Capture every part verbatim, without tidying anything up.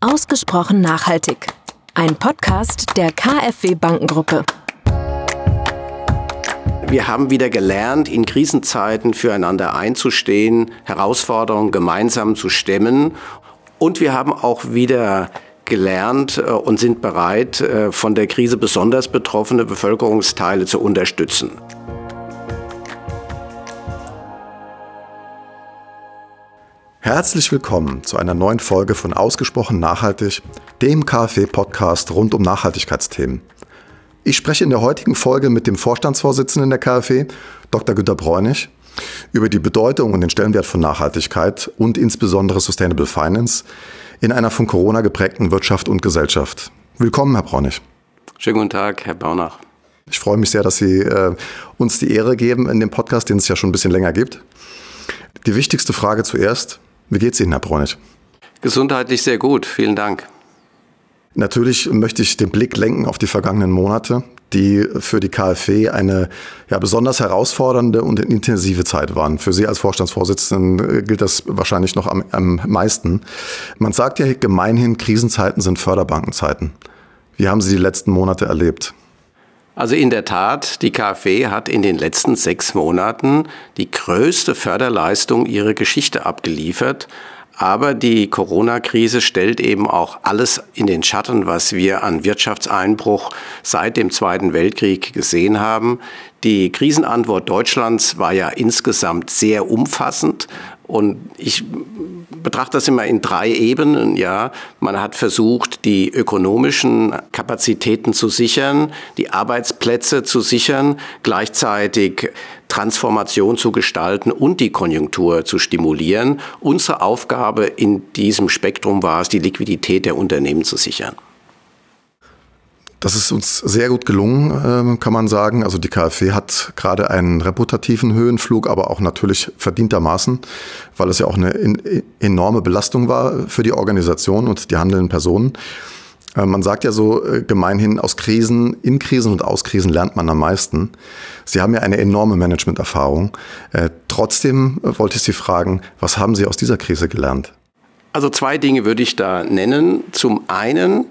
Ausgesprochen nachhaltig. Ein Podcast der KfW Bankengruppe. Wir haben wieder gelernt, in Krisenzeiten füreinander einzustehen, Herausforderungen gemeinsam zu stemmen. Und wir haben auch wieder gelernt und sind bereit, von der Krise besonders betroffene Bevölkerungsteile zu unterstützen. Herzlich willkommen zu einer neuen Folge von Ausgesprochen nachhaltig, dem KfW-Podcast rund um Nachhaltigkeitsthemen. Ich spreche in der heutigen Folge mit dem Vorstandsvorsitzenden der KfW, Doktor Günter Bräunig, über die Bedeutung und den Stellenwert von Nachhaltigkeit und insbesondere Sustainable Finance in einer von Corona geprägten Wirtschaft und Gesellschaft. Willkommen, Herr Bräunig. Schönen guten Tag, Herr Baunach. Ich freue mich sehr, dass Sie äh, uns die Ehre geben in dem Podcast, den es ja schon ein bisschen länger gibt. Die wichtigste Frage zuerst: Wie geht's Ihnen, Herr Bräunig? Gesundheitlich sehr gut, vielen Dank. Natürlich möchte ich den Blick lenken auf die vergangenen Monate, die für die KfW eine ja, besonders herausfordernde und intensive Zeit waren. Für Sie als Vorstandsvorsitzenden gilt das wahrscheinlich noch am, am meisten. Man sagt ja gemeinhin, Krisenzeiten sind Förderbankenzeiten. Wie haben Sie die letzten Monate erlebt? Also in der Tat, die KfW hat in den letzten sechs Monaten die größte Förderleistung ihrer Geschichte abgeliefert. Aber die Corona-Krise stellt eben auch alles in den Schatten, was wir an Wirtschaftseinbruch seit dem Zweiten Weltkrieg gesehen haben. Die Krisenantwort Deutschlands war ja insgesamt sehr umfassend. Und ich betrachte das immer in drei Ebenen. Ja, man hat versucht, die ökonomischen Kapazitäten zu sichern, die Arbeitsplätze zu sichern, gleichzeitig Transformation zu gestalten und die Konjunktur zu stimulieren. Unsere Aufgabe in diesem Spektrum war es, die Liquidität der Unternehmen zu sichern. Das ist uns sehr gut gelungen, kann man sagen. Also die KfW hat gerade einen reputativen Höhenflug, aber auch natürlich verdientermaßen, weil es ja auch eine enorme Belastung war für die Organisation und die handelnden Personen. Man sagt ja so gemeinhin, aus Krisen, in Krisen und aus Krisen lernt man am meisten. Sie haben ja eine enorme Managementerfahrung. Trotzdem wollte ich Sie fragen, was haben Sie aus dieser Krise gelernt? Also zwei Dinge würde ich da nennen. Zum einen,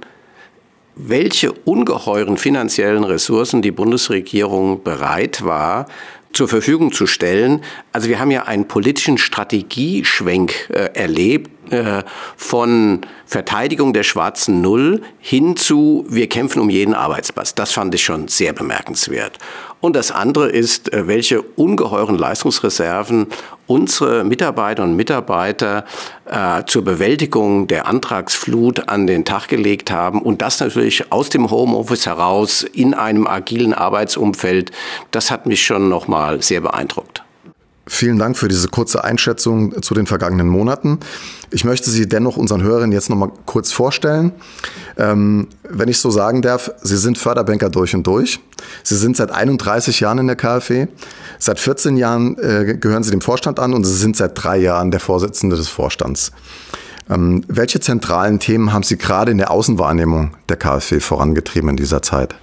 welche ungeheuren finanziellen Ressourcen die Bundesregierung bereit war, zur Verfügung zu stellen. Also wir haben ja einen politischen Strategieschwenk äh, erlebt, äh, von Verteidigung der schwarzen Null hin zu, wir kämpfen um jeden Arbeitsplatz. Das fand ich schon sehr bemerkenswert. Und das andere ist, äh, welche ungeheuren Leistungsreserven unsere Mitarbeiterinnen und Mitarbeiter äh, zur Bewältigung der Antragsflut an den Tag gelegt haben. Und das natürlich aus dem Homeoffice heraus in einem agilen Arbeitsumfeld. Das hat mich schon nochmal sehr beeindruckt. Vielen Dank für diese kurze Einschätzung zu den vergangenen Monaten. Ich möchte Sie dennoch unseren Hörern jetzt noch mal kurz vorstellen. Ähm, wenn ich so sagen darf, Sie sind Förderbanker durch und durch. Sie sind seit einunddreißig Jahren in der KfW. Seit vierzehn Jahren äh, gehören Sie dem Vorstand an und Sie sind seit drei Jahren der Vorsitzende des Vorstands. Ähm, welche zentralen Themen haben Sie gerade in der Außenwahrnehmung der KfW vorangetrieben in dieser Zeit?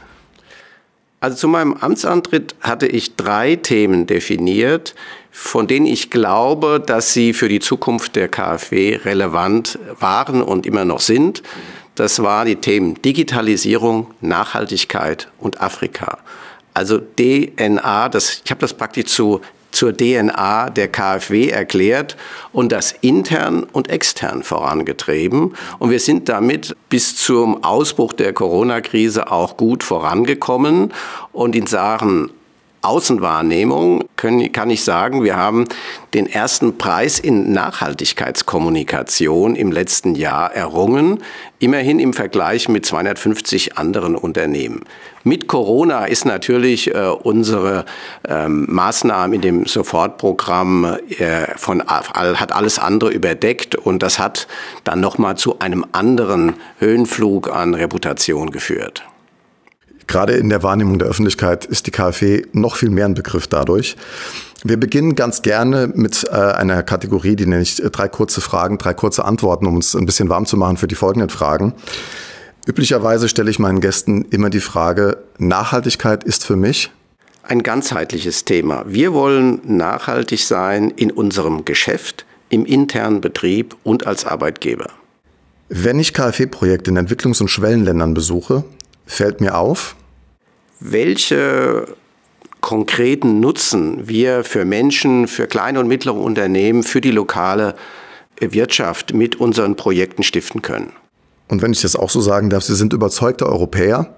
Also zu meinem Amtsantritt hatte ich drei Themen definiert, von denen ich glaube, dass sie für die Zukunft der KfW relevant waren und immer noch sind. Das waren die Themen Digitalisierung, Nachhaltigkeit und Afrika. Also D N A, das, ich habe das praktisch zu zur D N A der KfW erklärt und das intern und extern vorangetrieben. Und wir sind damit bis zum Ausbruch der Corona-Krise auch gut vorangekommen. Und in Sachen Außenwahrnehmung können, kann ich sagen, wir haben den ersten Preis in Nachhaltigkeitskommunikation im letzten Jahr errungen, immerhin im Vergleich mit zweihundertfünfzig anderen Unternehmen. Mit Corona ist natürlich äh, unsere ähm, Maßnahmen in dem Sofortprogramm äh, von, hat alles andere überdeckt und das hat dann nochmal zu einem anderen Höhenflug an Reputation geführt. Gerade in der Wahrnehmung der Öffentlichkeit ist die KfW noch viel mehr ein Begriff dadurch. Wir beginnen ganz gerne mit äh, einer Kategorie, die nenne ich äh, drei kurze Fragen, drei kurze Antworten, um uns ein bisschen warm zu machen für die folgenden Fragen. Üblicherweise stelle ich meinen Gästen immer die Frage, Nachhaltigkeit ist für mich ein ganzheitliches Thema. Wir wollen nachhaltig sein in unserem Geschäft, im internen Betrieb und als Arbeitgeber. Wenn ich K f W-Projekte in Entwicklungs- und Schwellenländern besuche, fällt mir auf, welche konkreten Nutzen wir für Menschen, für kleine und mittlere Unternehmen, für die lokale Wirtschaft mit unseren Projekten stiften können. Und wenn ich das auch so sagen darf, Sie sind überzeugte Europäer.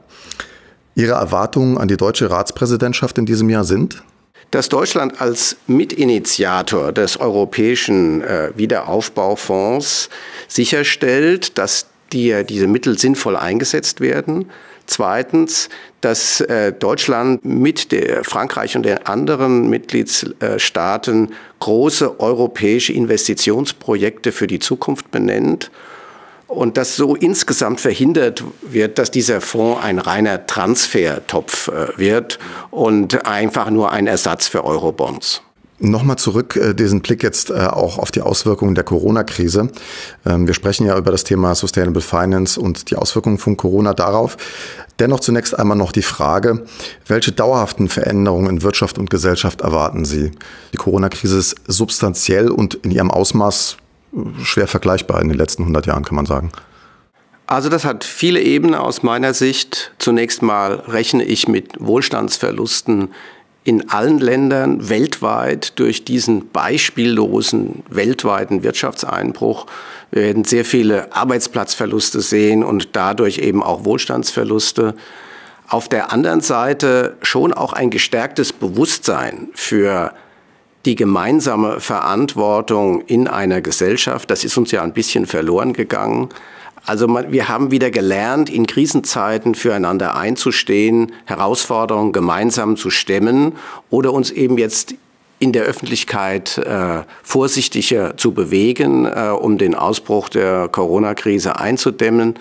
Ihre Erwartungen an die deutsche Ratspräsidentschaft in diesem Jahr sind? Dass Deutschland als Mitinitiator des Europäischen äh, Wiederaufbaufonds sicherstellt, dass die, diese Mittel sinnvoll eingesetzt werden. Zweitens, dass äh, Deutschland mit der Frankreich und den anderen Mitgliedstaaten große europäische Investitionsprojekte für die Zukunft benennt. Und dass so insgesamt verhindert wird, dass dieser Fonds ein reiner Transfertopf äh, wird und einfach nur ein Ersatz für Eurobonds. Nochmal zurück, äh, diesen Blick jetzt äh, auch auf die Auswirkungen der Corona-Krise. Ähm, wir sprechen ja über das Thema Sustainable Finance und die Auswirkungen von Corona darauf. Dennoch zunächst einmal noch die Frage, welche dauerhaften Veränderungen in Wirtschaft und Gesellschaft erwarten Sie? Die Corona-Krise ist substanziell und in ihrem Ausmaß schwer vergleichbar in den letzten hundert Jahren, kann man sagen. Also das hat viele Ebenen aus meiner Sicht. Zunächst mal rechne ich mit Wohlstandsverlusten in allen Ländern weltweit durch diesen beispiellosen weltweiten Wirtschaftseinbruch. Wir werden sehr viele Arbeitsplatzverluste sehen und dadurch eben auch Wohlstandsverluste. Auf der anderen Seite schon auch ein gestärktes Bewusstsein für die gemeinsame Verantwortung in einer Gesellschaft. Das ist uns ja ein bisschen verloren gegangen. Also wir haben wieder gelernt, in Krisenzeiten füreinander einzustehen, Herausforderungen gemeinsam zu stemmen oder uns eben jetzt in der Öffentlichkeit äh, vorsichtiger zu bewegen, äh, um den Ausbruch der Corona-Krise einzudämmen.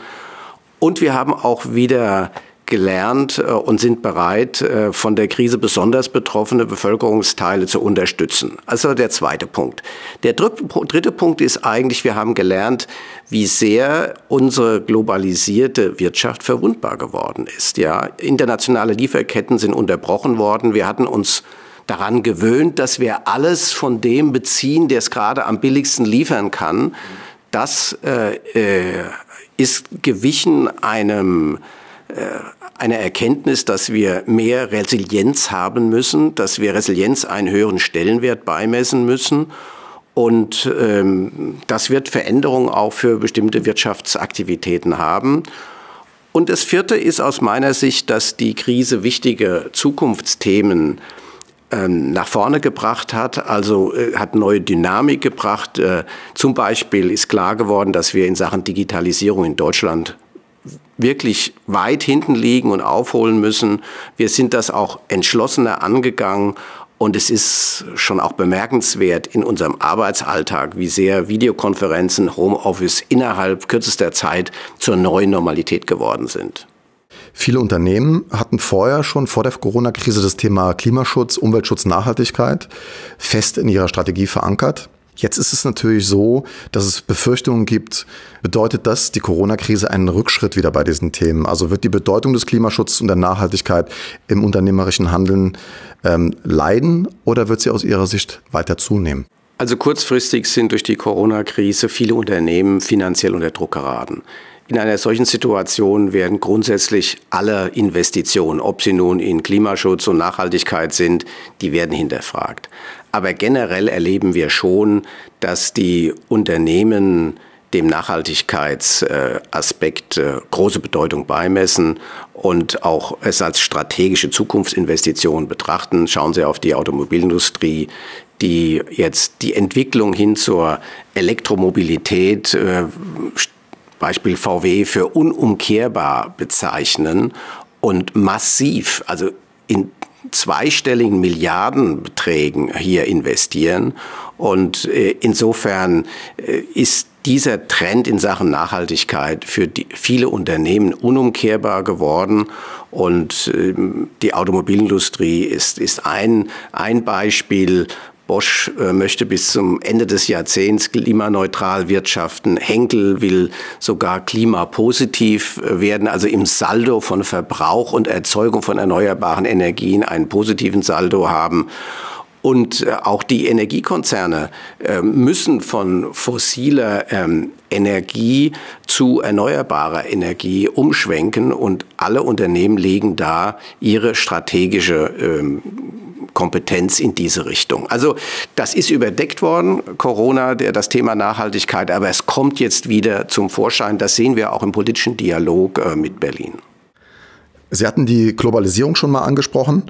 Und wir haben auch wieder gelernt äh, und sind bereit, äh, von der Krise besonders betroffene Bevölkerungsteile zu unterstützen. Also der zweite Punkt. Der dritte Punkt ist eigentlich, wir haben gelernt, wie sehr unsere globalisierte Wirtschaft verwundbar geworden ist. Ja, internationale Lieferketten sind unterbrochen worden. Wir hatten uns daran gewöhnt, dass wir alles von dem beziehen, der es gerade am billigsten liefern kann. Das äh, äh, ist gewichen einem eine Erkenntnis, dass wir mehr Resilienz haben müssen, dass wir Resilienz einen höheren Stellenwert beimessen müssen. Und ähm, das wird Veränderungen auch für bestimmte Wirtschaftsaktivitäten haben. Und das vierte ist aus meiner Sicht, dass die Krise wichtige Zukunftsthemen ähm, nach vorne gebracht hat, also äh, hat neue Dynamik gebracht. Äh, zum Beispiel ist klar geworden, dass wir in Sachen Digitalisierung in Deutschland wirklich weit hinten liegen und aufholen müssen. Wir sind das auch entschlossener angegangen und es ist schon auch bemerkenswert in unserem Arbeitsalltag, wie sehr Videokonferenzen, Homeoffice innerhalb kürzester Zeit zur neuen Normalität geworden sind. Viele Unternehmen hatten vorher schon vor der Corona-Krise das Thema Klimaschutz, Umweltschutz, Nachhaltigkeit fest in ihrer Strategie verankert. Jetzt ist es natürlich so, dass es Befürchtungen gibt. Bedeutet das die Corona-Krise einen Rückschritt wieder bei diesen Themen? Also wird die Bedeutung des Klimaschutzes und der Nachhaltigkeit im unternehmerischen Handeln ähm, leiden oder wird sie aus Ihrer Sicht weiter zunehmen? Also kurzfristig sind durch die Corona-Krise viele Unternehmen finanziell unter Druck geraten. In einer solchen Situation werden grundsätzlich alle Investitionen, ob sie nun in Klimaschutz und Nachhaltigkeit sind, die werden hinterfragt. Aber generell erleben wir schon, dass die Unternehmen dem Nachhaltigkeitsaspekt große Bedeutung beimessen und auch es als strategische Zukunftsinvestition betrachten. Schauen Sie auf die Automobilindustrie, die jetzt die Entwicklung hin zur Elektromobilität, Beispiel V W, für unumkehrbar bezeichnen und massiv, also in zweistelligen Milliardenbeträgen hier investieren. Und äh, insofern äh, ist dieser Trend in Sachen Nachhaltigkeit für die, viele Unternehmen unumkehrbar geworden. Und äh, die Automobilindustrie ist, ist ein, ein Beispiel. Bosch äh, möchte bis zum Ende des Jahrzehnts klimaneutral wirtschaften. Henkel will sogar klimapositiv äh, werden, also im Saldo von Verbrauch und Erzeugung von erneuerbaren Energien einen positiven Saldo haben. Und auch die Energiekonzerne müssen von fossiler Energie zu erneuerbarer Energie umschwenken und alle Unternehmen legen da ihre strategische Kompetenz in diese Richtung. Also das ist überdeckt worden, Corona, das Thema Nachhaltigkeit, aber es kommt jetzt wieder zum Vorschein. Das sehen wir auch im politischen Dialog mit Berlin. Sie hatten die Globalisierung schon mal angesprochen.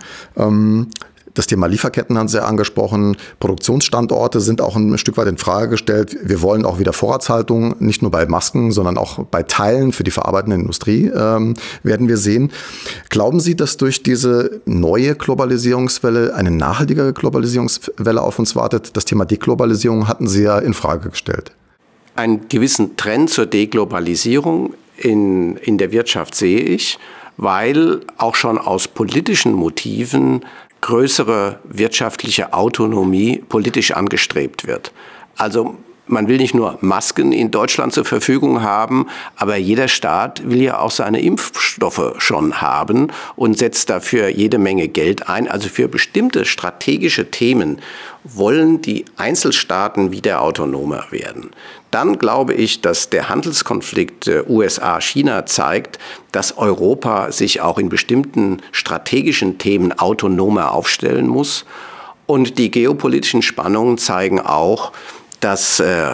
Das Thema Lieferketten haben Sie ja angesprochen. Produktionsstandorte sind auch ein Stück weit in Frage gestellt. Wir wollen auch wieder Vorratshaltung, nicht nur bei Masken, sondern auch bei Teilen für die verarbeitende Industrie ähm, werden wir sehen. Glauben Sie, dass durch diese neue Globalisierungswelle eine nachhaltigere Globalisierungswelle auf uns wartet? Das Thema Deglobalisierung hatten Sie ja in Frage gestellt. Einen gewissen Trend zur Deglobalisierung in, in der Wirtschaft sehe ich, weil auch schon aus politischen Motiven größere wirtschaftliche Autonomie politisch angestrebt wird. Also man will nicht nur Masken in Deutschland zur Verfügung haben, aber jeder Staat will ja auch seine Impfstoffe schon haben und setzt dafür jede Menge Geld ein. Also für bestimmte strategische Themen wollen die Einzelstaaten wieder autonomer werden. Dann glaube ich, dass der Handelskonflikt U S A China zeigt, dass Europa sich auch in bestimmten strategischen Themen autonomer aufstellen muss. Und die geopolitischen Spannungen zeigen auch, dass äh,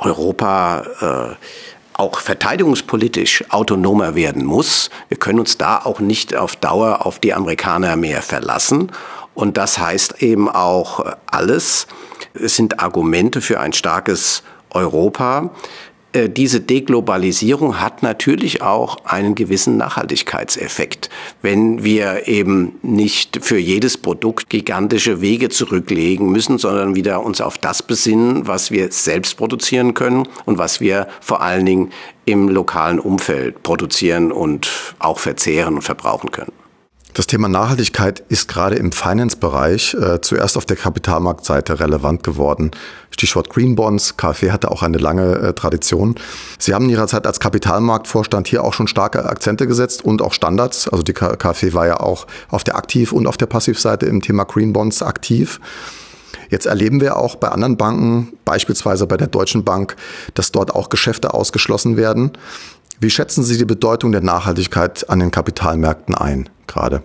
Europa äh, auch verteidigungspolitisch autonomer werden muss. Wir können uns da auch nicht auf Dauer auf die Amerikaner mehr verlassen. Und das heißt eben auch alles. Es sind Argumente für ein starkes Europa. Diese Deglobalisierung hat natürlich auch einen gewissen Nachhaltigkeitseffekt. Wenn wir eben nicht für jedes Produkt gigantische Wege zurücklegen müssen, sondern wieder uns auf das besinnen, was wir selbst produzieren können und was wir vor allen Dingen im lokalen Umfeld produzieren und auch verzehren und verbrauchen können. Das Thema Nachhaltigkeit ist gerade im Finance-Bereich äh, zuerst auf der Kapitalmarktseite relevant geworden. Stichwort Green Bonds. K f W hatte auch eine lange äh, Tradition. Sie haben in Ihrer Zeit als Kapitalmarktvorstand hier auch schon starke Akzente gesetzt und auch Standards. Also die K f W war ja auch auf der Aktiv- und auf der Passivseite im Thema Green Bonds aktiv. Jetzt erleben wir auch bei anderen Banken, beispielsweise bei der Deutschen Bank, dass dort auch Geschäfte ausgeschlossen werden. Wie schätzen Sie die Bedeutung der Nachhaltigkeit an den Kapitalmärkten ein, gerade?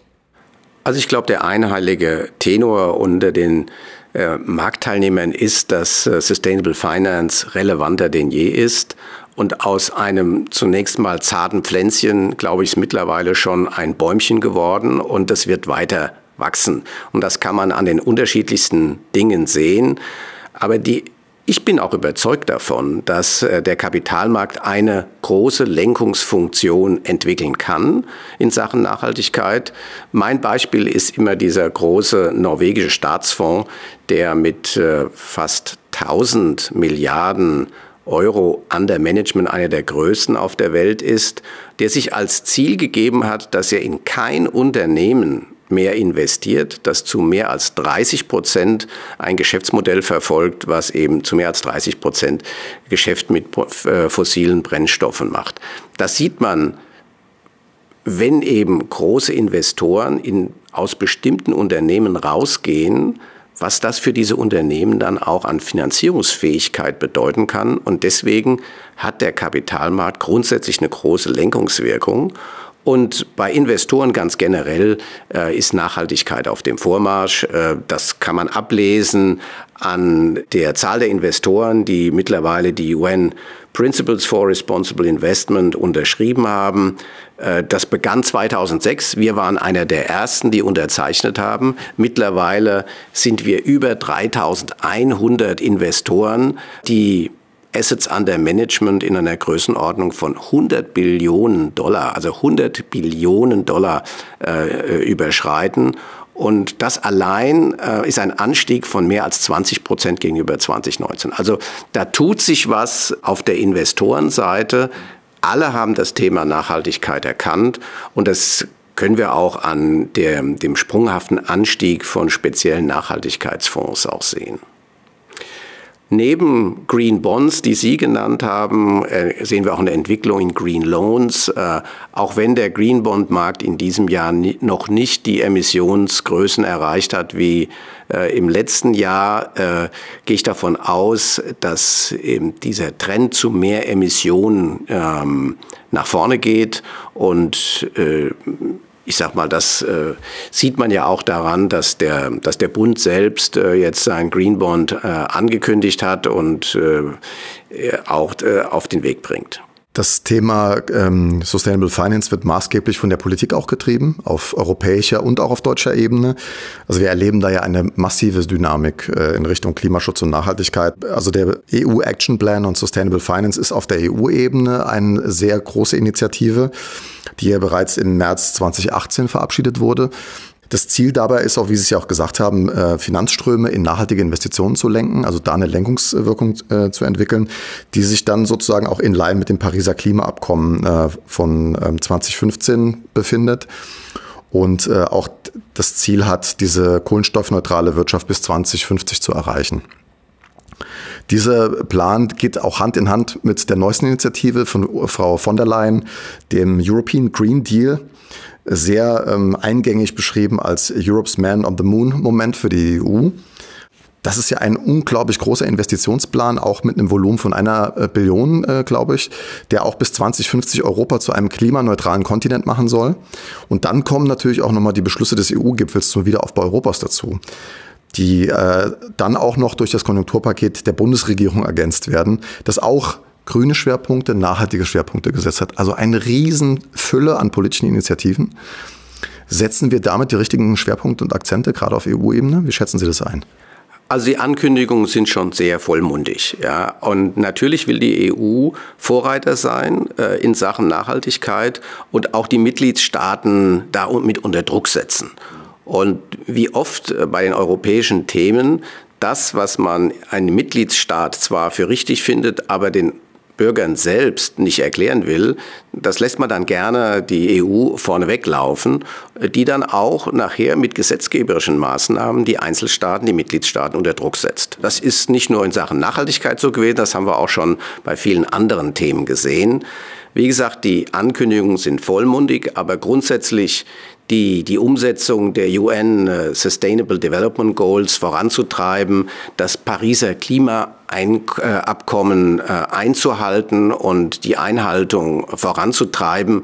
Also ich glaube, der einheilige Tenor unter den äh, Marktteilnehmern ist, dass äh, Sustainable Finance relevanter denn je ist. Und aus einem zunächst mal zarten Pflänzchen, glaube ich, ist mittlerweile schon ein Bäumchen geworden und das wird weiter wachsen. Und das kann man an den unterschiedlichsten Dingen sehen. Aber die Ich bin auch überzeugt davon, dass der Kapitalmarkt eine große Lenkungsfunktion entwickeln kann in Sachen Nachhaltigkeit. Mein Beispiel ist immer dieser große norwegische Staatsfonds, der mit fast tausend Milliarden Euro under Management einer der größten auf der Welt ist, der sich als Ziel gegeben hat, dass er in kein Unternehmen mehr investiert, das zu mehr als dreißig Prozent ein Geschäftsmodell verfolgt, was eben zu mehr als dreißig Prozent Geschäft mit fossilen Brennstoffen macht. Das sieht man, wenn eben große Investoren in, aus bestimmten Unternehmen rausgehen, was das für diese Unternehmen dann auch an Finanzierungsfähigkeit bedeuten kann. Und deswegen hat der Kapitalmarkt grundsätzlich eine große Lenkungswirkung. Und bei Investoren ganz generell äh, ist Nachhaltigkeit auf dem Vormarsch. Äh, das kann man ablesen an der Zahl der Investoren, die mittlerweile die U N Principles for Responsible Investment unterschrieben haben. Äh, das begann zweitausendsechs. Wir waren einer der ersten, die unterzeichnet haben. Mittlerweile sind wir über dreitausendeinhundert Investoren, die Assets under Management in einer Größenordnung von hundert Billionen Dollar, also hundert Billionen Dollar äh, überschreiten. Und das allein äh, ist ein Anstieg von mehr als zwanzig Prozent gegenüber zweitausendneunzehn. Also da tut sich was auf der Investorenseite. Alle haben das Thema Nachhaltigkeit erkannt und das können wir auch an der, dem sprunghaften Anstieg von speziellen Nachhaltigkeitsfonds auch sehen. Neben Green Bonds, die Sie genannt haben, äh, sehen wir auch eine Entwicklung in Green Loans. Äh, auch wenn der Green Bond Markt in diesem Jahr ni- noch nicht die Emissionsgrößen erreicht hat wie äh, im letzten Jahr, äh, gehe ich davon aus, dass eben dieser Trend zu mehr Emissionen ähm, nach vorne geht. Und äh, ich sag mal, das äh, sieht man ja auch daran, dass der, dass der Bund selbst äh, jetzt seinen Green Bond äh, angekündigt hat und äh, auch äh, auf den Weg bringt. Das Thema ähm, Sustainable Finance wird maßgeblich von der Politik auch getrieben, auf europäischer und auch auf deutscher Ebene. Also wir erleben da ja eine massive Dynamik äh, in Richtung Klimaschutz und Nachhaltigkeit. Also der E U Action Plan on Sustainable Finance ist auf der E U-Ebene eine sehr große Initiative, die ja bereits im März zwanzig achtzehn verabschiedet wurde. Das Ziel dabei ist auch, wie Sie es ja auch gesagt haben, Finanzströme in nachhaltige Investitionen zu lenken, also da eine Lenkungswirkung äh, zu entwickeln, die sich dann sozusagen auch in Line mit dem Pariser Klimaabkommen äh, von ähm, zwanzig fünfzehn befindet und äh, auch das Ziel hat, diese kohlenstoffneutrale Wirtschaft bis zwanzig fünfzig zu erreichen. Dieser Plan geht auch Hand in Hand mit der neuesten Initiative von Frau von der Leyen, dem European Green Deal, sehr ähm, eingängig beschrieben als Europe's Man on the Moon Moment für die E U. Das ist ja ein unglaublich großer Investitionsplan, auch mit einem Volumen von einer äh, Billion, äh, glaube ich, der auch bis zwanzig fünfzig Europa zu einem klimaneutralen Kontinent machen soll. Und dann kommen natürlich auch nochmal die Beschlüsse des E U-Gipfels zum Wiederaufbau Europas dazu, die äh, dann auch noch durch das Konjunkturpaket der Bundesregierung ergänzt werden, das auch grüne Schwerpunkte, nachhaltige Schwerpunkte gesetzt hat. Also eine Riesenfülle an politischen Initiativen. Setzen wir damit die richtigen Schwerpunkte und Akzente, gerade auf E U-Ebene? Wie schätzen Sie das ein? Also die Ankündigungen sind schon sehr vollmundig, ja. Und natürlich will die E U Vorreiter sein äh, in Sachen Nachhaltigkeit und auch die Mitgliedstaaten da mit unter Druck setzen. Und wie oft äh, bei den europäischen Themen, das, was man einen Mitgliedsstaat zwar für richtig findet, aber den Bürgern selbst nicht erklären will, das lässt man dann gerne die E U vorne weglaufen, die dann auch nachher mit gesetzgeberischen Maßnahmen die Einzelstaaten, die Mitgliedstaaten unter Druck setzt. Das ist nicht nur in Sachen Nachhaltigkeit so gewesen, das haben wir auch schon bei vielen anderen Themen gesehen. Wie gesagt, die Ankündigungen sind vollmundig, aber grundsätzlich Die, die Umsetzung der U N uh, Sustainable Development Goals voranzutreiben, das Pariser Klimaabkommen äh, einzuhalten und die Einhaltung voranzutreiben,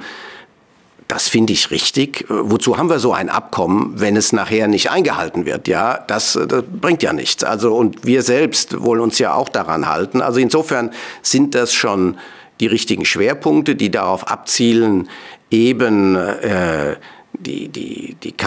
das finde ich richtig. Wozu haben wir so ein Abkommen, wenn es nachher nicht eingehalten wird? Ja, das, das bringt ja nichts. Also, und wir selbst wollen uns ja auch daran halten. Also insofern sind das schon die richtigen Schwerpunkte, die darauf abzielen, eben äh, Die, die, die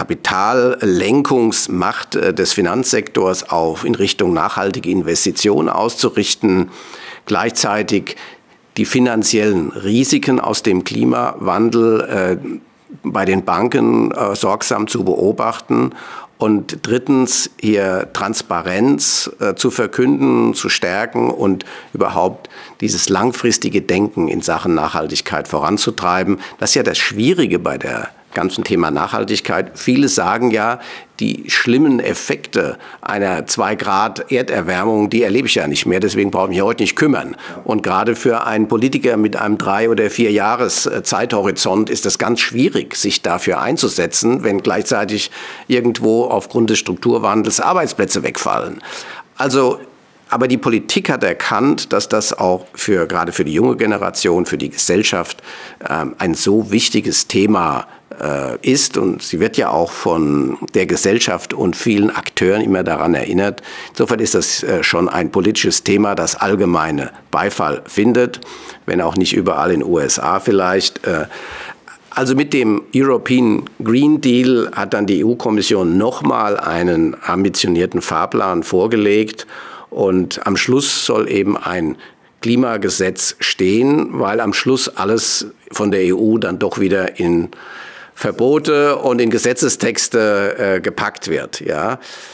Kapitallenkungsmacht des Finanzsektors auf in Richtung nachhaltige Investitionen auszurichten, gleichzeitig die finanziellen Risiken aus dem Klimawandel äh, bei den Banken äh, sorgsam zu beobachten und drittens hier Transparenz äh, zu verkünden, zu stärken und überhaupt dieses langfristige Denken in Sachen Nachhaltigkeit voranzutreiben. Das ist ja das Schwierige bei der ganzen Thema Nachhaltigkeit. Viele sagen ja, die schlimmen Effekte einer zwei Grad Erderwärmung, die erlebe ich ja nicht mehr, deswegen brauche ich mich heute nicht kümmern. Und gerade für einen Politiker mit einem drei- oder vier Jahres Zeithorizont ist es ganz schwierig, sich dafür einzusetzen, wenn gleichzeitig irgendwo aufgrund des Strukturwandels Arbeitsplätze wegfallen. Also aber die Politik hat erkannt, dass das auch für, gerade für die junge Generation, für die Gesellschaft ähm, ein so wichtiges Thema äh, ist. Und sie wird ja auch von der Gesellschaft und vielen Akteuren immer daran erinnert. Insofern ist das äh, schon ein politisches Thema, das allgemeine Beifall findet, wenn auch nicht überall in den U S A vielleicht. Äh, Also mit dem European Green Deal hat dann die E U-Kommission nochmal einen ambitionierten Fahrplan vorgelegt. Und am Schluss soll eben ein Klimagesetz stehen, weil am Schluss alles von der E U dann doch wieder in Verbote und in Gesetzestexte äh, gepackt wird. Ja.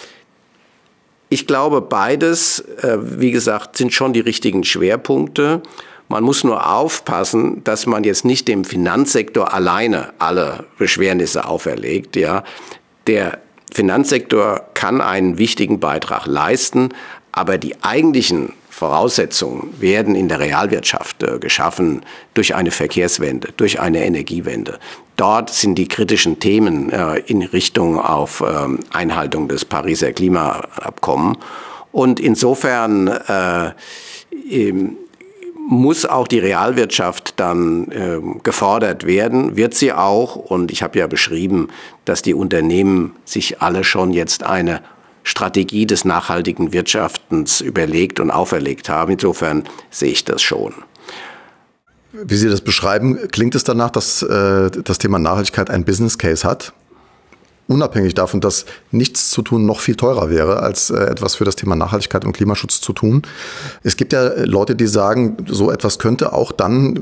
Ich glaube, beides, äh, wie gesagt, sind schon die richtigen Schwerpunkte. Man muss nur aufpassen, dass man jetzt nicht dem Finanzsektor alleine alle Beschwernisse auferlegt. Ja. Der Finanzsektor kann einen wichtigen Beitrag leisten, aber die eigentlichen Voraussetzungen werden in der Realwirtschaft äh, geschaffen durch eine Verkehrswende, durch eine Energiewende. Dort sind die kritischen Themen äh, in Richtung auf ähm, Einhaltung des Pariser Klimaabkommens. Und insofern äh, eben, muss auch die Realwirtschaft dann äh, gefordert werden, wird sie auch. Und ich habe ja beschrieben, dass die Unternehmen sich alle schon jetzt eine Strategie des nachhaltigen Wirtschaftens überlegt und auferlegt haben. Insofern sehe ich das schon. Wie Sie das beschreiben, klingt es danach, dass äh, das Thema Nachhaltigkeit ein Business Case hat? Unabhängig davon, dass nichts zu tun noch viel teurer wäre, als äh, etwas für das Thema Nachhaltigkeit und Klimaschutz zu tun. Es gibt ja Leute, die sagen, so etwas könnte auch dann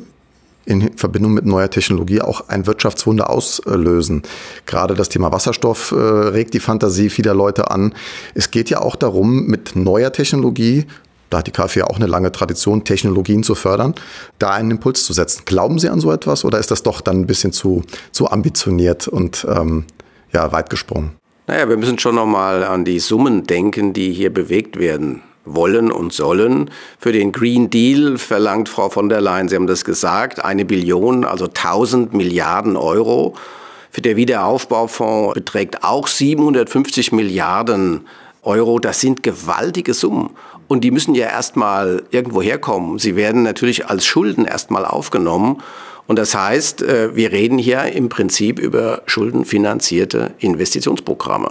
in Verbindung mit neuer Technologie auch ein Wirtschaftswunder auslösen. Gerade das Thema Wasserstoff äh, regt die Fantasie vieler Leute an. Es geht ja auch darum, mit neuer Technologie, da hat die KfW auch eine lange Tradition, Technologien zu fördern, da einen Impuls zu setzen. Glauben Sie an so etwas oder ist das doch dann ein bisschen zu, zu ambitioniert und ähm, ja, weit gesprungen? Naja, wir müssen schon noch mal an die Summen denken, die hier bewegt werden wollen und sollen. Für den Green Deal verlangt Frau von der Leyen, Sie haben das gesagt, eine Billion, also tausend Milliarden Euro. Für den Wiederaufbaufonds beträgt auch siebenhundertfünfzig Milliarden Euro. Das sind gewaltige Summen. Und die müssen ja erstmal irgendwo herkommen. Sie werden natürlich als Schulden erstmal aufgenommen. Und das heißt, wir reden hier im Prinzip über schuldenfinanzierte Investitionsprogramme.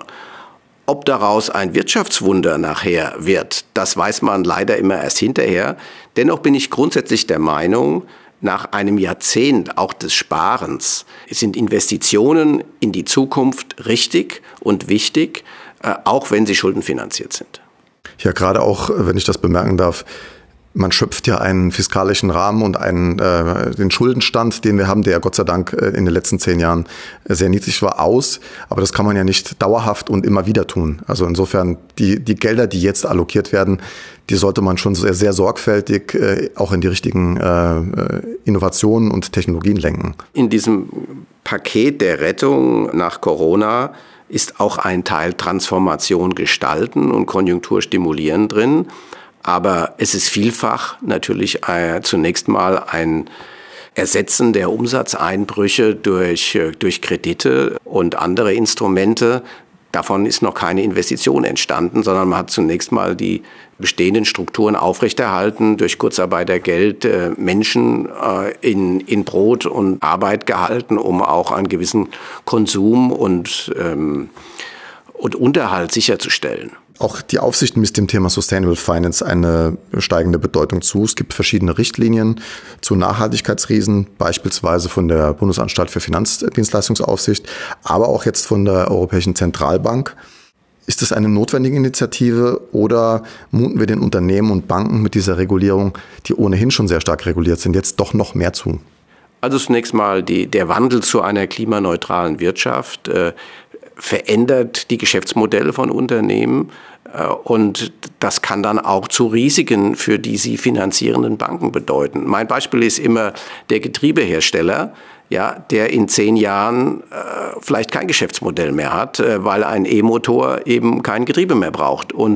Ob daraus ein Wirtschaftswunder nachher wird, das weiß man leider immer erst hinterher. Dennoch bin ich grundsätzlich der Meinung, nach einem Jahrzehnt auch des Sparens sind Investitionen in die Zukunft richtig und wichtig, auch wenn sie schuldenfinanziert sind. Ja, gerade auch, wenn ich das bemerken darf, man schöpft ja einen fiskalischen Rahmen und einen, äh, den Schuldenstand, den wir haben, der Gott sei Dank äh, in den letzten zehn Jahren äh, sehr niedrig war, aus. Aber das kann man ja nicht dauerhaft und immer wieder tun. Also insofern, die, die Gelder, die jetzt allokiert werden, die sollte man schon sehr, sehr sorgfältig äh, auch in die richtigen äh, Innovationen und Technologien lenken. In diesem Paket der Rettung nach Corona ist auch ein Teil Transformation gestalten und Konjunktur stimulieren drin. Aber es ist vielfach natürlich äh, zunächst mal ein Ersetzen der Umsatzeinbrüche durch, äh, durch Kredite und andere Instrumente. Davon ist noch keine Investition entstanden, sondern man hat zunächst mal die bestehenden Strukturen aufrechterhalten, durch Kurzarbeitergeld äh, Menschen äh, in, in Brot und Arbeit gehalten, um auch einen gewissen Konsum und, ähm, und Unterhalt sicherzustellen. Auch die Aufsicht misst dem Thema Sustainable Finance eine steigende Bedeutung zu. Es gibt verschiedene Richtlinien zu Nachhaltigkeitsriesen, beispielsweise von der Bundesanstalt für Finanzdienstleistungsaufsicht, aber auch jetzt von der Europäischen Zentralbank. Ist das eine notwendige Initiative oder muten wir den Unternehmen und Banken mit dieser Regulierung, die ohnehin schon sehr stark reguliert sind, jetzt doch noch mehr zu? Also zunächst mal die, der Wandel zu einer klimaneutralen Wirtschaft äh, verändert die Geschäftsmodelle von Unternehmen äh, und das kann dann auch zu Risiken für die sie finanzierenden Banken bedeuten. Mein Beispiel ist immer der Getriebehersteller, ja, der in zehn Jahren äh, vielleicht kein Geschäftsmodell mehr hat, äh, weil ein E-Motor eben kein Getriebe mehr braucht. Und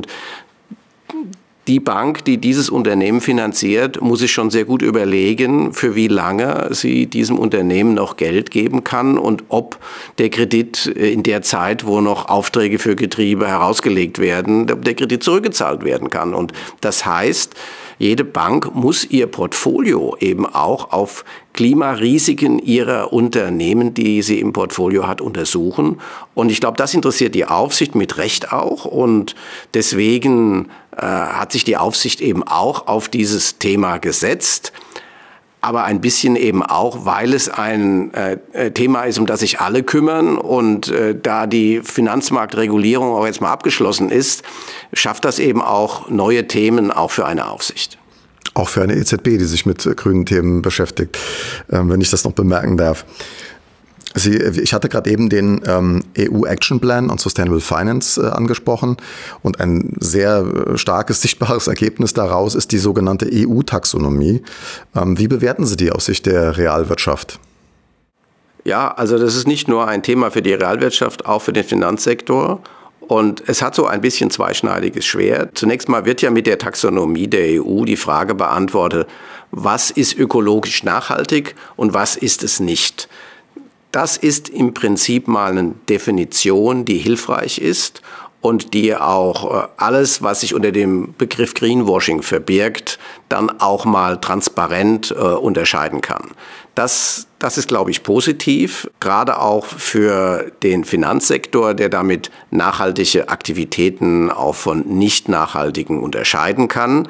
die Bank, die dieses Unternehmen finanziert, muss sich schon sehr gut überlegen, für wie lange sie diesem Unternehmen noch Geld geben kann und ob der Kredit in der Zeit, wo noch Aufträge für Getriebe herausgelegt werden, ob der Kredit zurückgezahlt werden kann. Und das heißt, jede Bank muss ihr Portfolio eben auch auf Klimarisiken ihrer Unternehmen, die sie im Portfolio hat, untersuchen. Und ich glaube, das interessiert die Aufsicht mit Recht auch. Und deswegen äh, hat sich die Aufsicht eben auch auf dieses Thema gesetzt. Aber ein bisschen eben auch, weil es ein äh, Thema ist, um das sich alle kümmern. Und äh, da die Finanzmarktregulierung auch jetzt mal abgeschlossen ist, schafft das eben auch neue Themen auch für eine Aufsicht. Auch für eine E Z B, die sich mit grünen Themen beschäftigt, äh, wenn ich das noch bemerken darf. Sie, ich hatte gerade eben den ähm, E U Action Plan on Sustainable Finance äh, angesprochen und ein sehr äh, starkes, sichtbares Ergebnis daraus ist die sogenannte E U-Taxonomie. Ähm, wie bewerten Sie die aus Sicht der Realwirtschaft? Ja, also das ist nicht nur ein Thema für die Realwirtschaft, auch für den Finanzsektor. Und es hat so ein bisschen zweischneidiges Schwert. Zunächst mal wird ja mit der Taxonomie der E U die Frage beantwortet, was ist ökologisch nachhaltig und was ist es nicht. Das ist im Prinzip mal eine Definition, die hilfreich ist und die auch alles, was sich unter dem Begriff Greenwashing verbirgt, dann auch mal transparent äh, unterscheiden kann. Das, das ist, glaube ich, positiv, gerade auch für den Finanzsektor, der damit nachhaltige Aktivitäten auch von nicht nachhaltigen unterscheiden kann.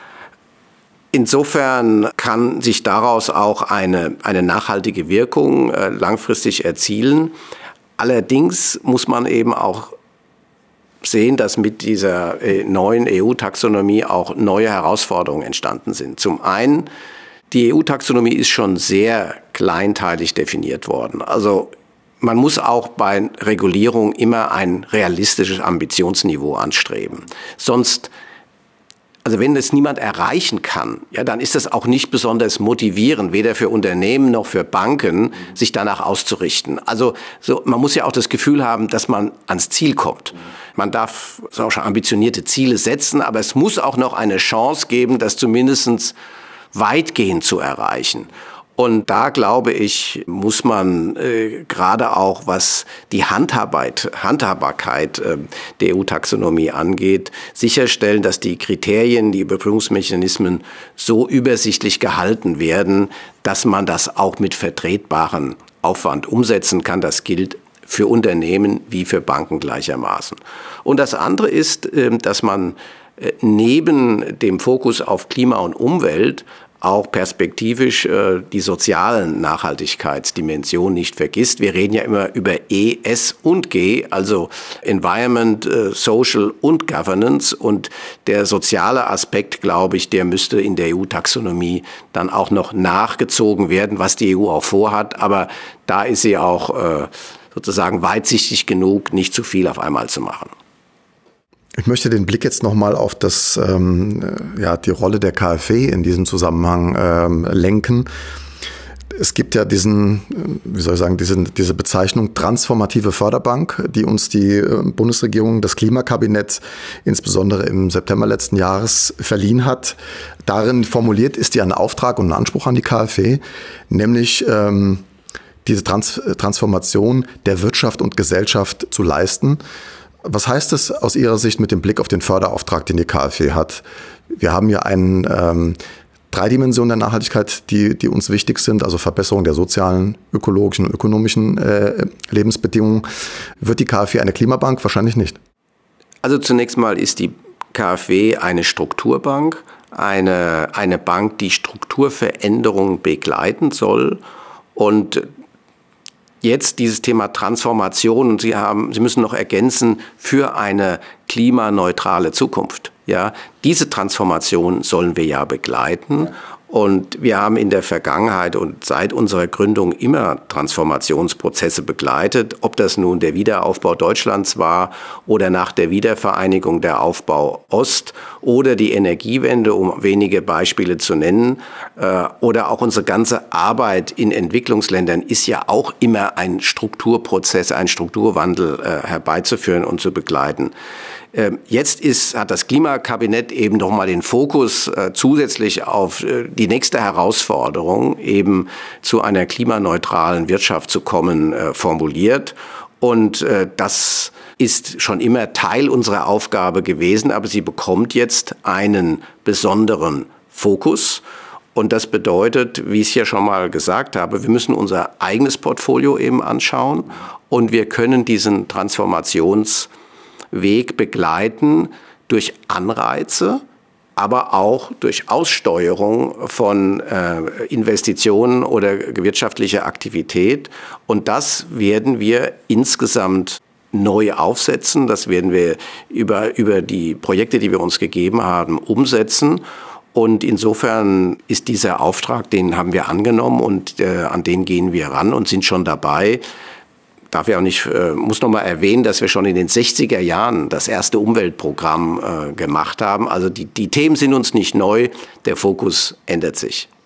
Insofern kann sich daraus auch eine, eine nachhaltige Wirkung äh, langfristig erzielen. Allerdings muss man eben auch sehen, dass mit dieser äh, neuen E U-Taxonomie auch neue Herausforderungen entstanden sind. Zum einen, die E U-Taxonomie ist schon sehr kleinteilig definiert worden. Also man muss auch bei Regulierung immer ein realistisches Ambitionsniveau anstreben. Sonst Also wenn das niemand erreichen kann, ja, dann ist das auch nicht besonders motivierend, weder für Unternehmen noch für Banken, sich danach auszurichten. Also so, man muss ja auch das Gefühl haben, dass man ans Ziel kommt. Man darf auch schon ambitionierte Ziele setzen, aber es muss auch noch eine Chance geben, das zumindest weitgehend zu erreichen. Und da, glaube ich, muss man äh, gerade auch, was die Handhabheit, Handhabbarkeit äh, der E U-Taxonomie angeht, sicherstellen, dass die Kriterien, die Überprüfungsmechanismen so übersichtlich gehalten werden, dass man das auch mit vertretbarem Aufwand umsetzen kann. Das gilt für Unternehmen wie für Banken gleichermaßen. Und das andere ist, äh, dass man äh, neben dem Fokus auf Klima und Umwelt auch perspektivisch äh, die sozialen Nachhaltigkeitsdimensionen nicht vergisst. Wir reden ja immer über E, S und G, also Environment, äh, Social und Governance. Und der soziale Aspekt, glaube ich, der müsste in der E U-Taxonomie dann auch noch nachgezogen werden, was die E U auch vorhat. Aber da ist sie auch äh, sozusagen weitsichtig genug, nicht zu viel auf einmal zu machen. Ich möchte den Blick jetzt nochmal auf das, ähm, ja, die Rolle der K f W in diesem Zusammenhang ähm, lenken. Es gibt ja diesen, wie soll ich sagen, diese, diese Bezeichnung transformative Förderbank, die uns die Bundesregierung, das Klimakabinett insbesondere im September letzten Jahres verliehen hat. Darin formuliert ist ja ein Auftrag und ein Anspruch an die K f W, nämlich ähm, diese Trans- Transformation der Wirtschaft und Gesellschaft zu leisten. Was heißt es aus Ihrer Sicht mit dem Blick auf den Förderauftrag, den die K f W hat? Wir haben ja einen, ähm, drei Dimensionen der Nachhaltigkeit, die, die uns wichtig sind, also Verbesserung der sozialen, ökologischen und ökonomischen äh, Lebensbedingungen. Wird die K f W eine Klimabank? Wahrscheinlich nicht. Also zunächst mal ist die K f W eine Strukturbank, eine, eine Bank, die Strukturveränderungen begleiten soll. Und jetzt dieses Thema Transformation, und Sie haben, Sie müssen noch ergänzen, für eine klimaneutrale Zukunft. Ja, diese Transformation sollen wir ja begleiten. Und wir haben in der Vergangenheit und seit unserer Gründung immer Transformationsprozesse begleitet, ob das nun der Wiederaufbau Deutschlands war oder nach der Wiedervereinigung der Aufbau Ost oder die Energiewende, um wenige Beispiele zu nennen. Oder auch unsere ganze Arbeit in Entwicklungsländern ist ja auch immer ein Strukturprozess, ein Strukturwandel herbeizuführen und zu begleiten. Jetzt ist, hat das Klimakabinett eben noch mal den Fokus äh, zusätzlich auf äh, die nächste Herausforderung, eben zu einer klimaneutralen Wirtschaft zu kommen, äh, formuliert. Und äh, das ist schon immer Teil unserer Aufgabe gewesen, aber sie bekommt jetzt einen besonderen Fokus. Und das bedeutet, wie ich es ja schon mal gesagt habe, wir müssen unser eigenes Portfolio eben anschauen und wir können diesen Transformations Weg begleiten durch Anreize, aber auch durch Aussteuerung von äh, Investitionen oder wirtschaftlicher Aktivität. Und das werden wir insgesamt neu aufsetzen. Das werden wir über, über die Projekte, die wir uns gegeben haben, umsetzen. Und insofern ist dieser Auftrag, den haben wir angenommen und äh, an den gehen wir ran und sind schon dabei. Darf ja auch nicht, äh, muss noch mal erwähnen, dass wir schon in den sechziger Jahren das erste Umweltprogramm äh, gemacht haben. Also die, die Themen sind uns nicht neu, der Fokus ändert sich.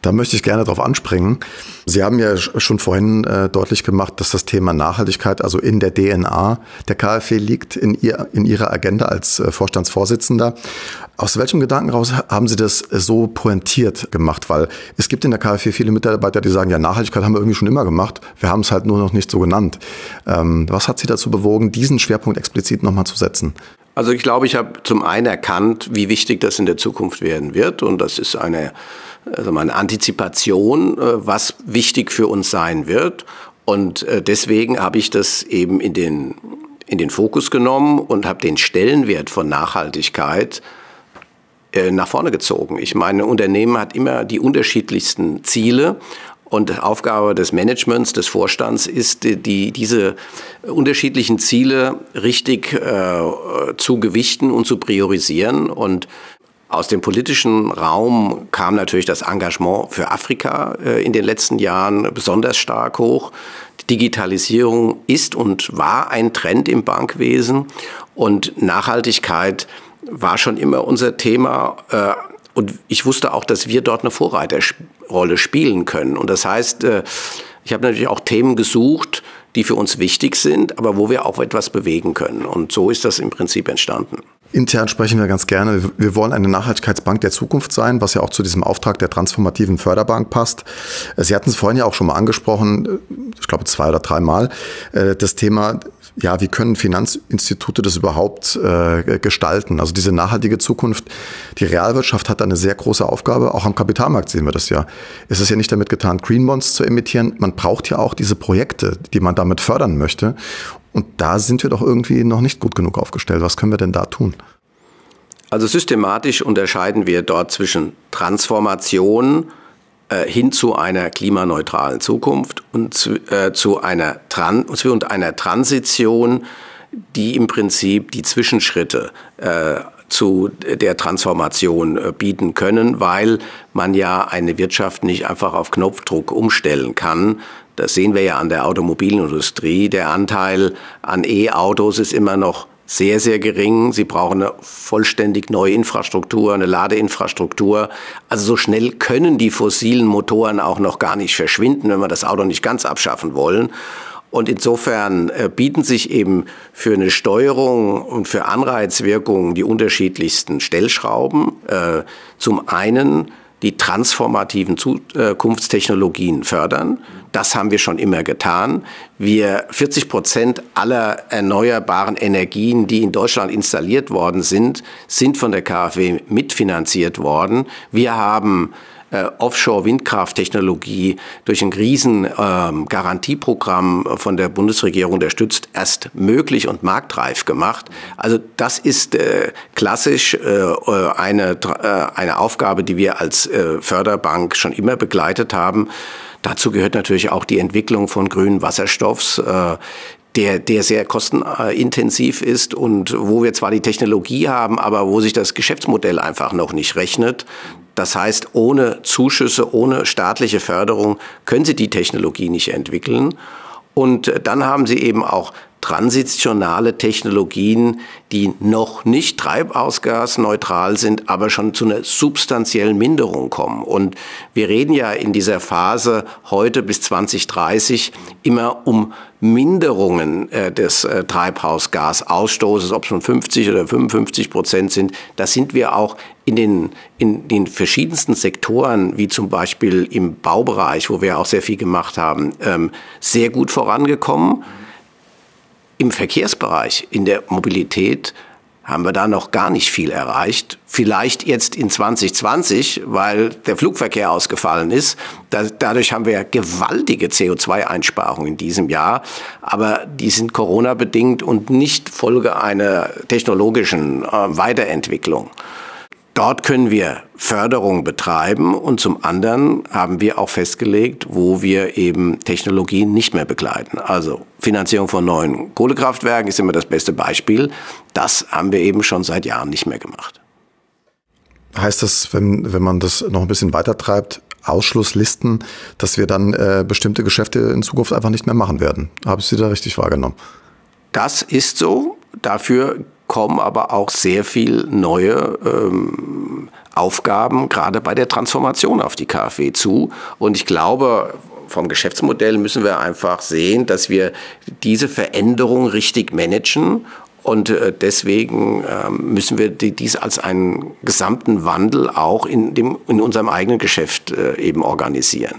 Da möchte ich gerne drauf anspringen. Sie haben ja schon vorhin äh, deutlich gemacht, dass das Thema Nachhaltigkeit also in der D N A der KfW liegt, in, ihr, in Ihrer Agenda als äh, Vorstandsvorsitzender. Aus welchem Gedanken raus haben Sie das so pointiert gemacht? Weil es gibt in der KfW viele Mitarbeiter, die sagen, ja, Nachhaltigkeit haben wir irgendwie schon immer gemacht. Wir haben es halt nur noch nicht so genannt. Ähm, was hat Sie dazu bewogen, diesen Schwerpunkt explizit nochmal zu setzen? Also ich glaube, ich habe zum einen erkannt, wie wichtig das in der Zukunft werden wird. Und das ist eine, also eine Antizipation, was wichtig für uns sein wird. Und deswegen habe ich das eben in den, in den Fokus genommen und habe den Stellenwert von Nachhaltigkeit nach vorne gezogen. Ich meine, ein Unternehmen hat immer die unterschiedlichsten Ziele. Und Aufgabe des Managements, des Vorstands ist, die, diese unterschiedlichen Ziele richtig äh, zu gewichten und zu priorisieren. Und aus dem politischen Raum kam natürlich das Engagement für Afrika äh, in den letzten Jahren besonders stark hoch. Die Digitalisierung ist und war ein Trend im Bankwesen. Und Nachhaltigkeit war schon immer unser Thema. Äh, Und ich wusste auch, dass wir dort eine Vorreiterrolle spielen können. Und das heißt, ich habe natürlich auch Themen gesucht, die für uns wichtig sind, aber wo wir auch etwas bewegen können. Und so ist das im Prinzip entstanden. Intern sprechen wir ganz gerne. Wir wollen eine Nachhaltigkeitsbank der Zukunft sein, was ja auch zu diesem Auftrag der transformativen Förderbank passt. Sie hatten es vorhin ja auch schon mal angesprochen, ich glaube zwei oder dreimal, das Thema, ja, wie können Finanzinstitute das überhaupt äh, gestalten? Also diese nachhaltige Zukunft, die Realwirtschaft hat eine sehr große Aufgabe, auch am Kapitalmarkt sehen wir das ja. Es ist ja nicht damit getan, Green Bonds zu emittieren, man braucht ja auch diese Projekte, die man damit fördern möchte. Und da sind wir doch irgendwie noch nicht gut genug aufgestellt. Was können wir denn da tun? Also systematisch unterscheiden wir dort zwischen Transformation äh, hin zu einer klimaneutralen Zukunft und zu, äh, zu einer Tran- und einer Transition, die im Prinzip die Zwischenschritte äh, zu der Transformation äh, bieten können, weil man ja eine Wirtschaft nicht einfach auf Knopfdruck umstellen kann. Das sehen wir ja an der Automobilindustrie. Der Anteil an E-Autos ist immer noch sehr, sehr gering. Sie brauchen eine vollständig neue Infrastruktur, eine Ladeinfrastruktur. Also so schnell können die fossilen Motoren auch noch gar nicht verschwinden, wenn wir das Auto nicht ganz abschaffen wollen. Und insofern äh, bieten sich eben für eine Steuerung und für Anreizwirkungen die unterschiedlichsten Stellschrauben. Äh, zum einen die transformativen Zukunftstechnologien fördern. Das haben wir schon immer getan. Wir vierzig Prozent aller erneuerbaren Energien, die in Deutschland installiert worden sind, sind von der KfW mitfinanziert worden. Wir haben äh, Offshore-Windkrafttechnologie durch ein riesen ähm, Garantieprogramm von der Bundesregierung unterstützt, erst möglich und marktreif gemacht. Also das ist äh, klassisch äh, eine, äh, eine Aufgabe, die wir als äh, Förderbank schon immer begleitet haben. Dazu gehört natürlich auch die Entwicklung von grünen Wasserstoffs, äh, der, der sehr kostenintensiv ist und wo wir zwar die Technologie haben, aber wo sich das Geschäftsmodell einfach noch nicht rechnet. Das heißt, ohne Zuschüsse, ohne staatliche Förderung können Sie die Technologie nicht entwickeln. Und dann haben Sie eben auch transitionale Technologien, die noch nicht treibhausgasneutral sind, aber schon zu einer substanziellen Minderung kommen. Und wir reden ja in dieser Phase heute bis zwanzig dreißig immer um Minderungen äh, des äh, Treibhausgasausstoßes, ob es nun fünfzig oder fünfundfünfzig Prozent sind. Da sind wir auch in den, in den verschiedensten Sektoren, wie zum Beispiel im Baubereich, wo wir auch sehr viel gemacht haben, ähm, sehr gut vorangekommen. Im Verkehrsbereich, in der Mobilität haben wir da noch gar nicht viel erreicht. Vielleicht jetzt in zwanzig zwanzig, weil der Flugverkehr ausgefallen ist. Da, dadurch haben wir gewaltige C O zwei Einsparungen in diesem Jahr. Aber die sind Corona-bedingt und nicht Folge einer technologischen äh, Weiterentwicklung. Dort können wir Förderung betreiben und zum anderen haben wir auch festgelegt, wo wir eben Technologien nicht mehr begleiten. Also Finanzierung von neuen Kohlekraftwerken ist immer das beste Beispiel. Das haben wir eben schon seit Jahren nicht mehr gemacht. Heißt das, wenn, wenn man das noch ein bisschen weiter treibt, Ausschlusslisten, dass wir dann äh, bestimmte Geschäfte in Zukunft einfach nicht mehr machen werden? Habe ich Sie da richtig wahrgenommen? Das ist so. Dafür kommen aber auch sehr viel neue ähm, Aufgaben, gerade bei der Transformation auf die KfW zu. Und ich glaube, vom Geschäftsmodell müssen wir einfach sehen, dass wir diese Veränderung richtig managen. Und deswegen müssen wir dies als einen gesamten Wandel auch in, dem, in unserem eigenen Geschäft eben organisieren.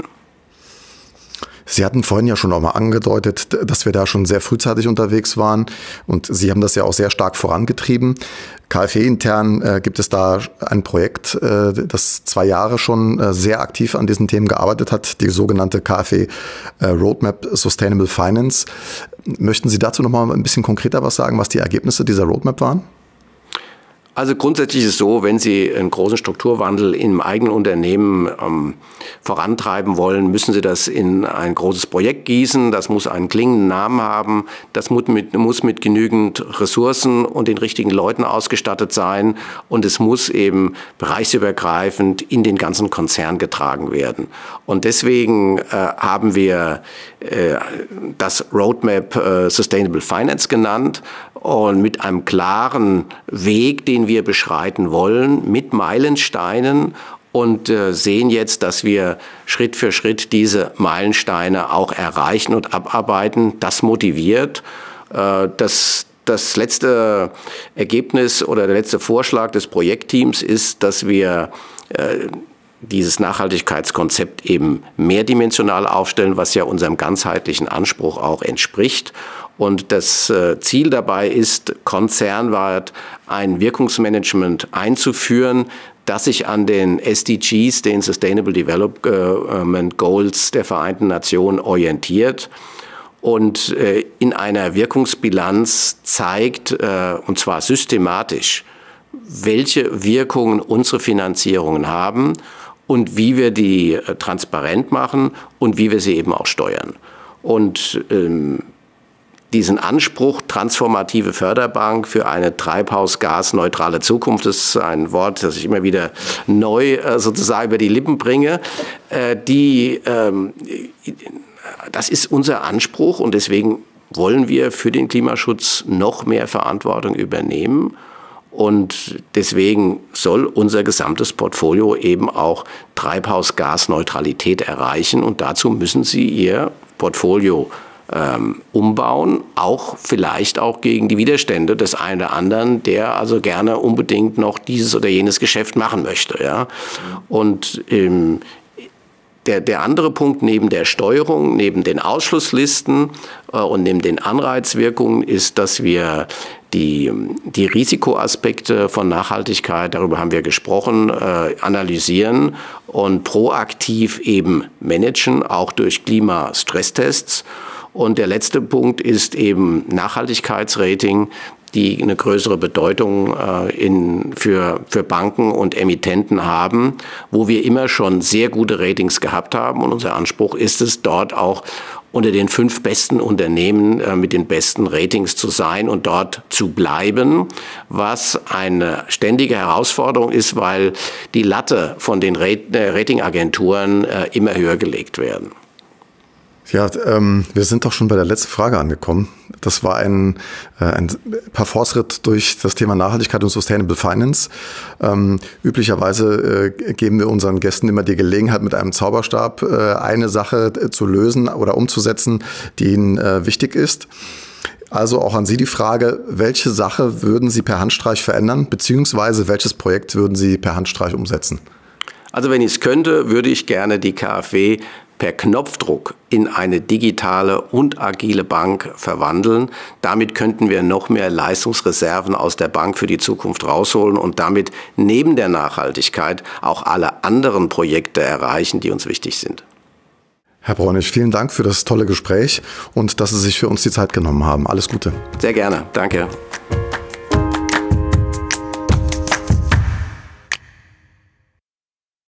Sie hatten vorhin ja schon auch mal angedeutet, dass wir da schon sehr frühzeitig unterwegs waren und Sie haben das ja auch sehr stark vorangetrieben. KfW-intern äh, gibt es da ein Projekt, äh, das zwei Jahre schon äh, sehr aktiv an diesen Themen gearbeitet hat, die sogenannte KfW äh, Roadmap Sustainable Finance. Möchten Sie dazu noch mal ein bisschen konkreter was sagen, was die Ergebnisse dieser Roadmap waren? Also grundsätzlich ist es so, wenn Sie einen großen Strukturwandel im eigenen Unternehmen ähm, vorantreiben wollen, müssen Sie das in ein großes Projekt gießen. Das muss einen klingenden Namen haben. Das muss mit, muss mit genügend Ressourcen und den richtigen Leuten ausgestattet sein. Und es muss eben bereichsübergreifend in den ganzen Konzern getragen werden. Und deswegen äh, haben wir äh, das Roadmap äh, Sustainable Finance genannt. Und mit einem klaren Weg, den wir beschreiten wollen, mit Meilensteinen und äh, sehen jetzt, dass wir Schritt für Schritt diese Meilensteine auch erreichen und abarbeiten. Das motiviert. Äh, das, das letzte Ergebnis oder der letzte Vorschlag des Projektteams ist, dass wir äh, dieses Nachhaltigkeitskonzept eben mehrdimensional aufstellen, was ja unserem ganzheitlichen Anspruch auch entspricht. Und das Ziel dabei ist, konzernweit ein Wirkungsmanagement einzuführen, das sich an den S D Gs, den Sustainable Development Goals der Vereinten Nationen, orientiert und in einer Wirkungsbilanz zeigt, und zwar systematisch, welche Wirkungen unsere Finanzierungen haben und wie wir die transparent machen und wie wir sie eben auch steuern. Und ähm, diesen Anspruch, transformative Förderbank für eine treibhausgasneutrale Zukunft, das ist ein Wort, das ich immer wieder neu äh, sozusagen über die Lippen bringe, äh, die, ähm, das ist unser Anspruch und deswegen wollen wir für den Klimaschutz noch mehr Verantwortung übernehmen. Und deswegen soll unser gesamtes Portfolio eben auch Treibhausgasneutralität erreichen. Und dazu müssen Sie Ihr Portfolio ähm, umbauen, auch vielleicht auch gegen die Widerstände des einen oder anderen, der also gerne unbedingt noch dieses oder jenes Geschäft machen möchte. Ja? Und ähm, Der, der andere Punkt neben der Steuerung, neben den Ausschlusslisten äh, und neben den Anreizwirkungen ist, dass wir die, die Risikoaspekte von Nachhaltigkeit, darüber haben wir gesprochen, äh, analysieren und proaktiv eben managen, auch durch Klimastresstests. Und der letzte Punkt ist eben Nachhaltigkeitsrating, die eine größere Bedeutung äh, in, für, für Banken und Emittenten haben, wo wir immer schon sehr gute Ratings gehabt haben. Und unser Anspruch ist es, dort auch unter den fünf besten Unternehmen äh, mit den besten Ratings zu sein und dort zu bleiben, was eine ständige Herausforderung ist, weil die Latte von den Rat- äh, Ratingagenturen äh, immer höher gelegt werden. Ja, ähm, wir sind doch schon bei der letzten Frage angekommen. Das war ein, äh, ein Parforce-Ritt durch das Thema Nachhaltigkeit und Sustainable Finance. Ähm, üblicherweise äh, geben wir unseren Gästen immer die Gelegenheit, mit einem Zauberstab äh, eine Sache äh, zu lösen oder umzusetzen, die ihnen äh, wichtig ist. Also auch an Sie die Frage, welche Sache würden Sie per Handstreich verändern, beziehungsweise welches Projekt würden Sie per Handstreich umsetzen? Also wenn ich es könnte, würde ich gerne die KfW per Knopfdruck in eine digitale und agile Bank verwandeln. Damit könnten wir noch mehr Leistungsreserven aus der Bank für die Zukunft rausholen und damit neben der Nachhaltigkeit auch alle anderen Projekte erreichen, die uns wichtig sind. Herr Bräunig, vielen Dank für das tolle Gespräch und dass Sie sich für uns die Zeit genommen haben. Alles Gute. Sehr gerne. Danke.